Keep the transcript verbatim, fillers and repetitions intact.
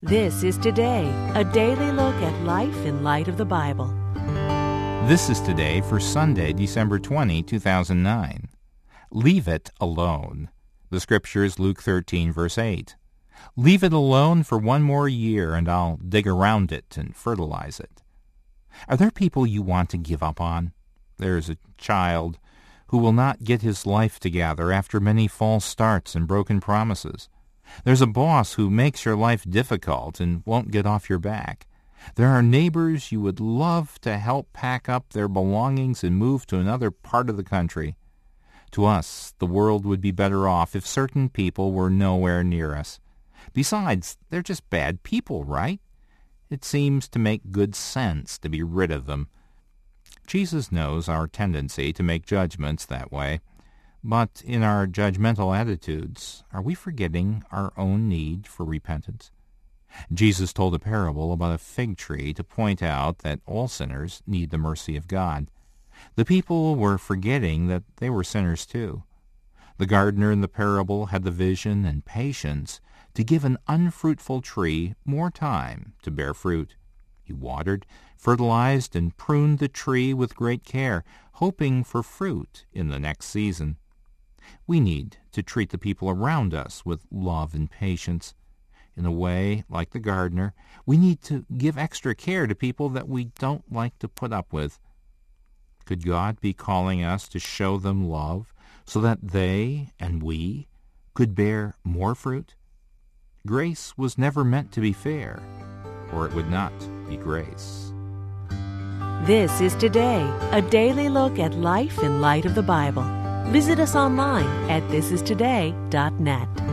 This is Today, a daily look at life in light of the Bible. This is Today for Sunday, December twentieth, two thousand nine. Leave it alone. The scripture is Luke thirteen, verse eight. Leave it alone for one more year, and I'll dig around it and fertilize it. Are there people you want to give up on? There's a child who will not get his life together after many false starts and broken promises. There's a boss who makes your life difficult and won't get off your back. There are neighbors you would love to help pack up their belongings and move to another part of the country. To us, the world would be better off if certain people were nowhere near us. Besides, they're just bad people, right? It seems to make good sense to be rid of them. Jesus knows our tendency to make judgments that way. But in our judgmental attitudes, are we forgetting our own need for repentance? Jesus told a parable about a fig tree to point out that all sinners need the mercy of God. The people were forgetting that they were sinners too. The gardener in the parable had the vision and patience to give an unfruitful tree more time to bear fruit. He watered, fertilized, and pruned the tree with great care, hoping for fruit in the next season. We need to treat the people around us with love and patience. In a way, like the gardener, we need to give extra care to people that we don't like to put up with. Could God be calling us to show them love so that they and we could bear more fruit? Grace was never meant to be fair, or it would not be grace. This is Today, a daily look at life in light of the Bible. Visit us online at this is today dot net.